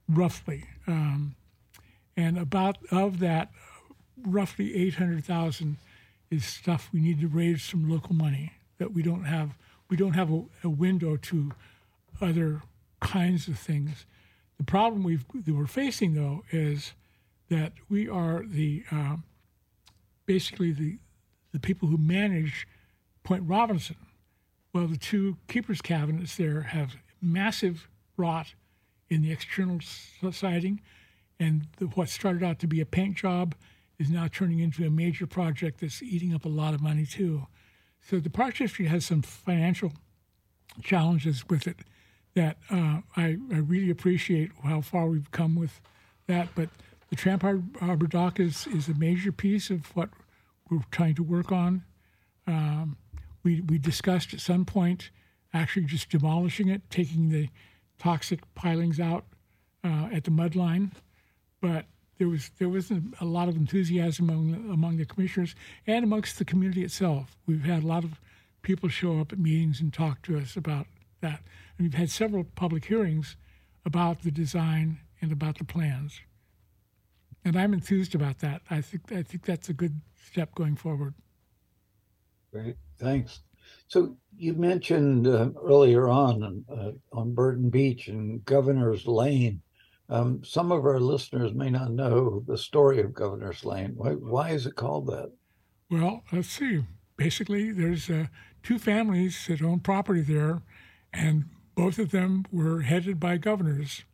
roughly. And about of that, roughly 800,000 is stuff we need to raise from local money that we don't have. We don't have a window to other kinds of things. The problem that we're facing, though, is that we are basically the people who manage Point Robinson. Well, the two keepers' cabinets there have massive rot in the external siding, and what started out to be a paint job is now turning into a major project that's eating up a lot of money, too. So the Park District has some financial challenges with it that I really appreciate how far we've come with that. But the Tramp Harbor Dock is a major piece of what we're trying to work on. We discussed at some point actually just demolishing it, taking the toxic pilings out at the mud line. But there wasn't a lot of enthusiasm among the commissioners and amongst the community itself. We've had a lot of people show up at meetings and talk to us about that. And we've had several public hearings about the design and about the plans. And I'm enthused about that. I think that's a good step going forward. Great, thanks. So you mentioned earlier on Burton Beach and Governor's Lane. Some of our listeners may not know the story of Governor's Lane. Why is it called that? Well, let's see. Basically, there's two families that own property there, and both of them were headed by governors.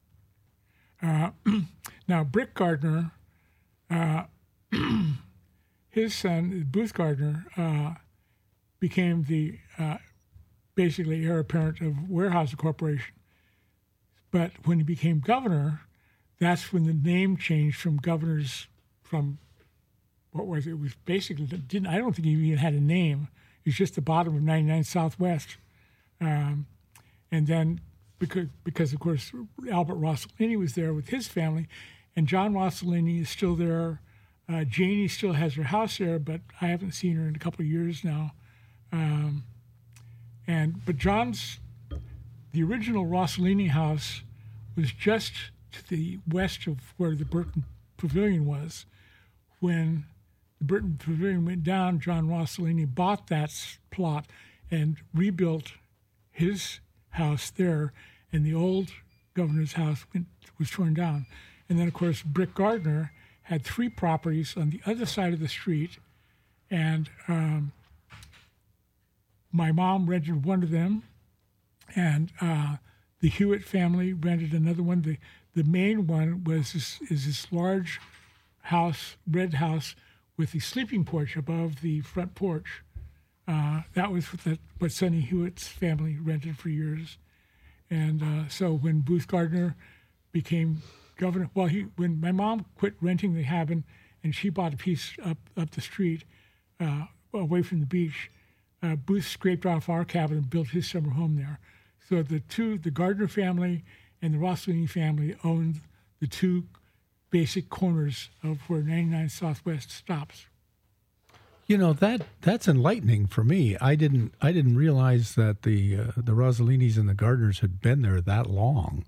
Now, Brick Gardner, his son, Booth Gardner, became the basically heir apparent of Weyerhaeuser Corporation. But when he became governor, that's when the name changed from governors from, what was it? It was basically, I don't think he even had a name. It was just the bottom of 99 Southwest. And then because of course, Albert Rossellini was there with his family, and John Rossellini is still there. Janie still has her house there, but I haven't seen her in a couple of years now. But the original Rossellini house was just to the west of where the Burton Pavilion was. When the Burton Pavilion went down, John Rossellini bought that plot and rebuilt his house there, and the old governor's house was torn down. And then, of course, Brick Gardner had three properties on the other side of the street, and my mom rented one of them, and the Hewitt family rented another one. The main one is this large house, red house, with the sleeping porch above the front porch. That was what Sonny Hewitt's family rented for years. And so when Booth Gardner became governor, when my mom quit renting the cabin and she bought a piece up the street away from the beach, Booth scraped off our cabin and built his summer home there. So the Gardner family and the Rossellini family owned the two basic corners of where 99 Southwest stops. You know, that's enlightening for me. I didn't realize that the Rossellinis and the Gardners had been there that long.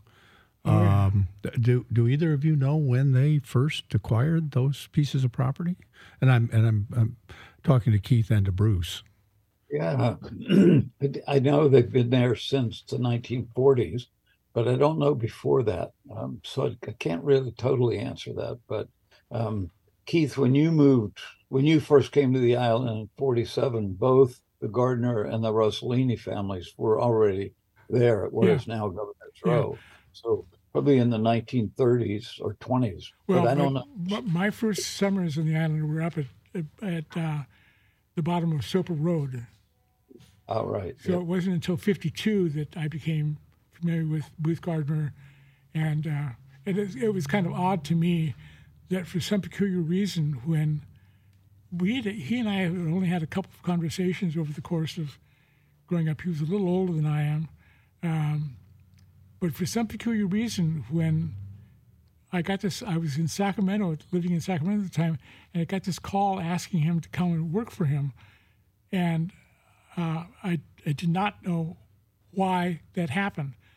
Do either of you know when they first acquired those pieces of property? And I'm talking to Keith and to Bruce. Yeah, I know they've been there since the 1940s, but I don't know before that. So I can't really totally answer that. But Keith, when you first came to the island in 1947, both the Gardner and the Rossellini families were already there at what is now Governor's Row. So probably in the 1930s or 20s. Well, but I don't know. My first summers on the island were up at the bottom of Soper Road. Oh, right. So it wasn't until 1952 that I became familiar with Booth Gardner. And it was kind of odd to me that for some peculiar reason, when he and I had only had a couple of conversations over the course of growing up. He was a little older than I am. But for some peculiar reason, when I was in Sacramento, living in Sacramento at the time, and I got this call asking him to come and work for him. And I did not know why that happened.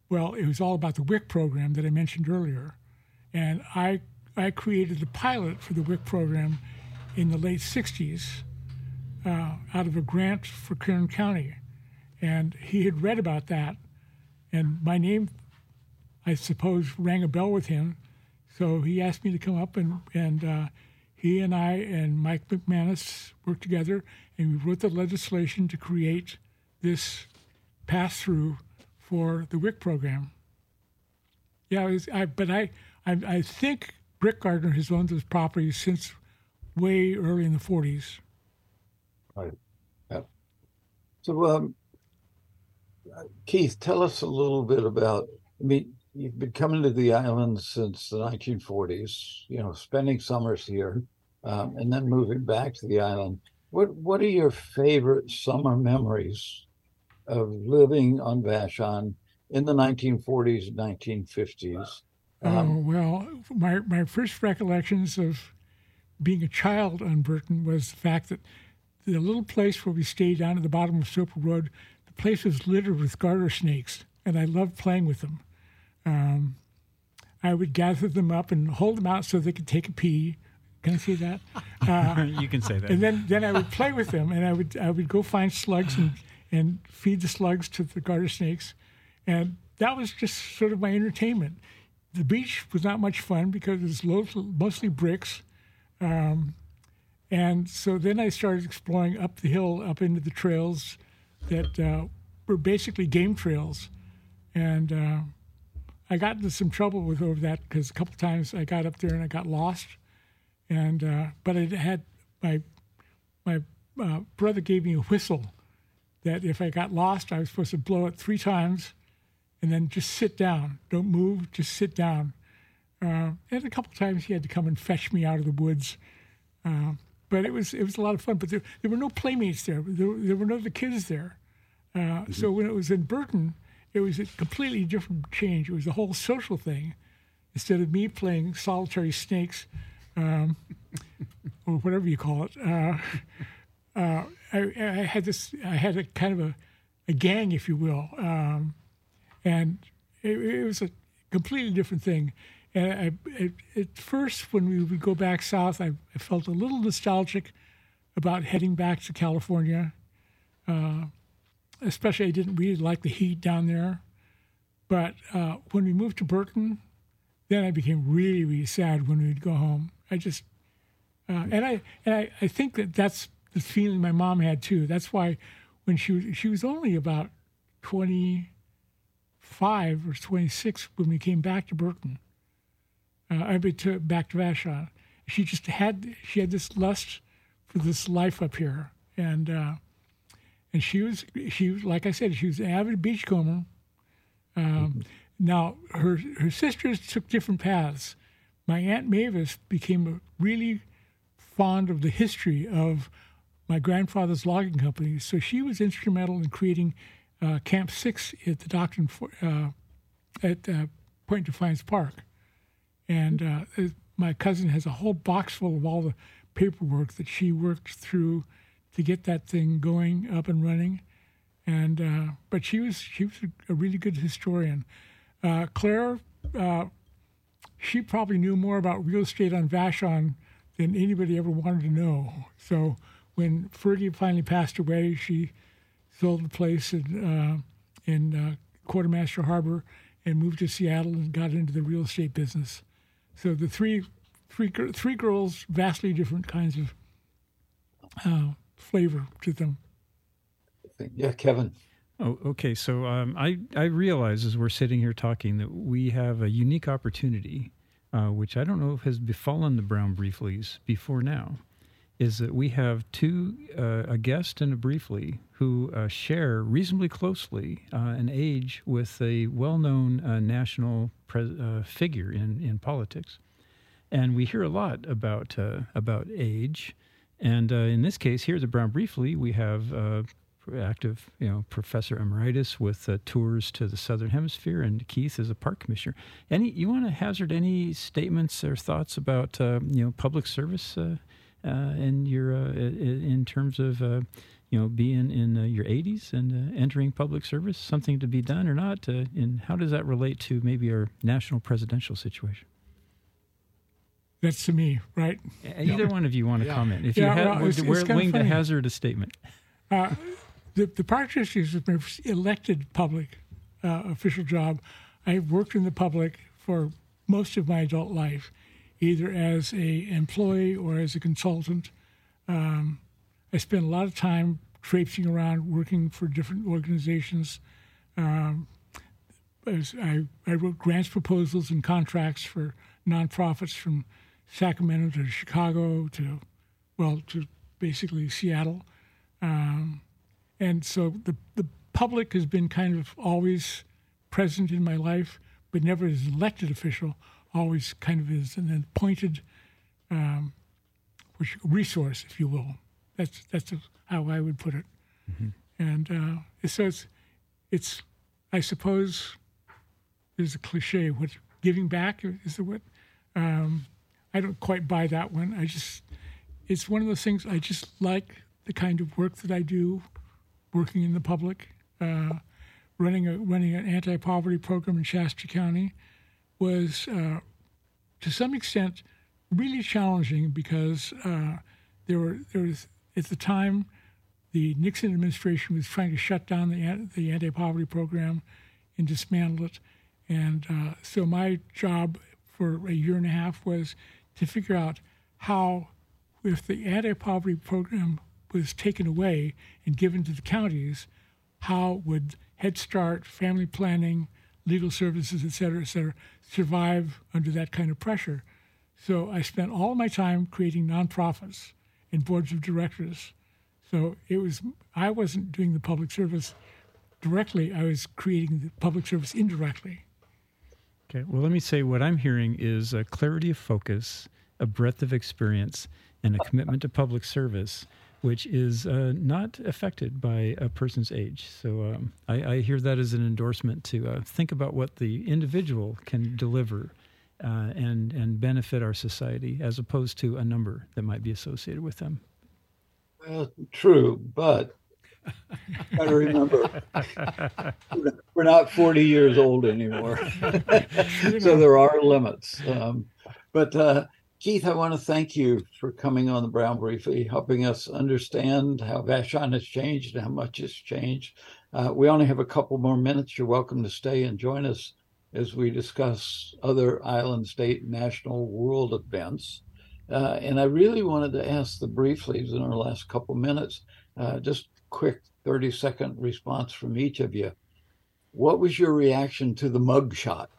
Well, it was all about the WIC program that I mentioned earlier. And I created the pilot for the WIC program in the late 60s out of a grant for Kern County. And he had read about that. And my name, I suppose, rang a bell with him. So he asked me to come up, and he and I and Mike McManus worked together, and we wrote the legislation to create this pass-through for the WIC program. Yeah, I think Brick Gardner has owned those properties since way early in the 40s. Right. Yeah. So, Keith, tell us a little bit about, you've been coming to the island since the 1940s, spending summers here, and then moving back to the island. What are your favorite summer memories of living on Vashon in the 1940s and 1950s? Well, my first recollections of being a child on Burton was the fact that the little place where we stayed down at the bottom of Soper Road, the place was littered with garter snakes, and I loved playing with them. I would gather them up and hold them out so they could take a pee. Can I say that? You can say that. And then I would play with them, and I would go find slugs and feed the slugs to the garter snakes, and that was just sort of my entertainment. The beach was not much fun because it was mostly bricks, and so then I started exploring up the hill, up into the trails that were basically game trails, and I got into some trouble over that because a couple times I got up there and I got lost, and but I had my brother gave me a whistle that if I got lost, I was supposed to blow it 3 times, and then just sit down. Don't move, just sit down. And a couple times he had to come and fetch me out of the woods. But it was a lot of fun. But there were no playmates there. There were no other kids there. So when it was in Burton, it was a completely different change. It was a whole social thing. Instead of me playing solitary snakes, or whatever you call it, I had a kind of a gang, if you will, and it was a completely different thing. And at first, when we would go back south, I felt a little nostalgic about heading back to California. Especially, I didn't really like the heat down there. But when we moved to Burton, then I became really, really sad when we'd go home. I just and I think that's the feeling my mom had too. That's why when she was only about 25 or 26 when we came back to Burton. Back to Vashon. She had this lust for this life up here, and she was like I said, she was an avid beachcomber. Now her sisters took different paths. My Aunt Mavis became really fond of the history of my grandfather's logging company, so she was instrumental in creating Camp 6 at the Doctrine at Point Defiance Park. And my cousin has a whole box full of all the paperwork that she worked through to get that thing going, up and running. And but she was a really good historian. Claire, she probably knew more about real estate on Vashon than anybody ever wanted to know. So when Fergie finally passed away, she sold the place in Quartermaster Harbor and moved to Seattle and got into the real estate business. So the three girls, vastly different kinds of flavor to them. Yeah, Kevin. Oh, okay. So I realize as we're sitting here talking that we have a unique opportunity, which I don't know if has befallen the Brown Briefleys before now, is that we have a guest and a Briefly who share reasonably closely an age with a well-known national figure in politics. And we hear a lot about age. And in this case, here at the Brown Briefly, we have active, Professor Emeritus with tours to the Southern Hemisphere, and Keith is a park commissioner. You want to hazard any statements or thoughts about public service in terms of being in your 80s and entering public service, something to be done or not? And how does that relate to maybe our national presidential situation? That's to me, right? Either one of you want to comment. If we're willing to hazard a statement. The prior trustees of my elected public official job, I worked in the public for most of my adult life, either as an employee or as a consultant. I spent a lot of time traipsing around working for different organizations. I wrote grants proposals and contracts for nonprofits from Sacramento to Chicago to basically Seattle. And so the public has been kind of always present in my life, but never as an elected official, always kind of as an appointed resource, if you will. That's how I would put it. Mm-hmm. And so it's I suppose there's a cliche, what giving back is the what. I don't quite buy that one. It's one of those things. I just like the kind of work that I do, working in the public. Running an anti-poverty program in Shasta County was, to some extent, really challenging because there was at the time the Nixon administration was trying to shut down the anti-poverty program and dismantle it, and so my job for a year and a half was to figure out how, if the anti-poverty program was taken away and given to the counties, how would Head Start, family planning, legal services, et cetera, survive under that kind of pressure? So I spent all of my time creating nonprofits and boards of directors. So I wasn't doing the public service directly, I was creating the public service indirectly. Okay, well, let me say what I'm hearing is a clarity of focus, a breadth of experience, and a commitment to public service, which is not affected by a person's age. So I hear that as an endorsement to think about what the individual can deliver and benefit our society, as opposed to a number that might be associated with them. Well, true, but got to remember, we're not 40 years old anymore, so there are limits. But Keith, I want to thank you for coming on the Brown Briefly, helping us understand how Vashon has changed and how much it's changed. We only have a couple more minutes. You're welcome to stay and join us as we discuss other island, state, national, world events. And I really wanted to ask the Brieflies in our last couple minutes, just quick 30-second response from each of you. What was your reaction to the mugshot?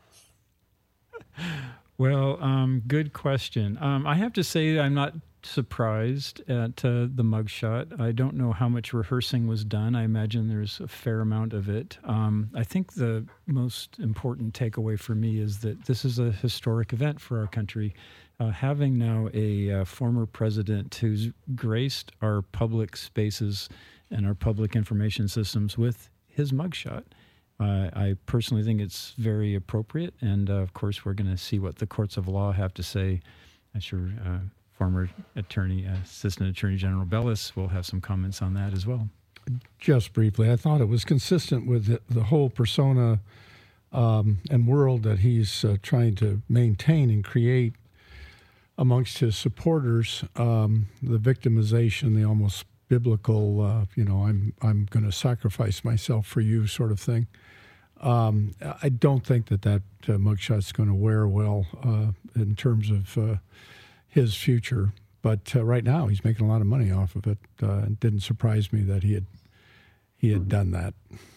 Well, good question. I have to say I'm not surprised at the mugshot. I don't know how much rehearsing was done. I imagine there's a fair amount of it. I think the most important takeaway for me is that this is a historic event for our country. Having now a former president who's graced our public spaces and our public information systems with his mugshot, I personally think it's very appropriate. And of course, we're going to see what the courts of law have to say. I'm sure former Assistant Attorney General Bellis will have some comments on that as well. Just briefly, I thought it was consistent with the whole persona and world that he's trying to maintain and create amongst his supporters, the victimization, the almost biblical, I'm going to sacrifice myself for you sort of thing. I don't think that mugshot's going to wear well in terms of his future. But right now, he's making a lot of money off of it. It didn't surprise me that he had done that.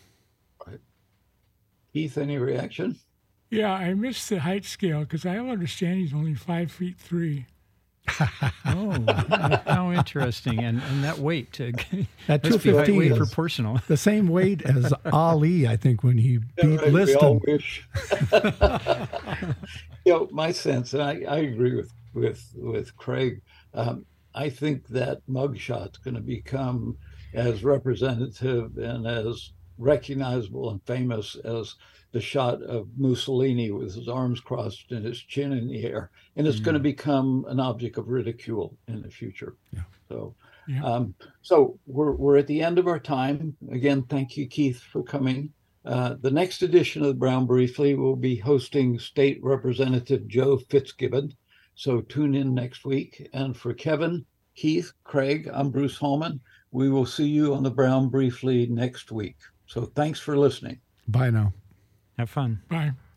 Keith, any reaction? Yeah, I missed the height scale because I understand he's only 5'3". Oh, how interesting! And that weight, that 215 weight proportional. The same weight as Ali, I think, when he beat Liston. My sense, and I agree with Craig. I think that mugshot's going to become as representative and as recognizable and famous as the shot of Mussolini with his arms crossed and his chin in the air. And it's going to become an object of ridicule in the future. Yeah. So Yeah. So we're at the end of our time. Again, thank you, Keith, for coming. The next edition of the Brown Briefly will be hosting State Representative Joe Fitzgibbon. So tune in next week. And for Kevin, Keith, Craig, I'm Bruce Holman. We will see you on the Brown Briefly next week. So thanks for listening. Bye now. Have fun. Bye.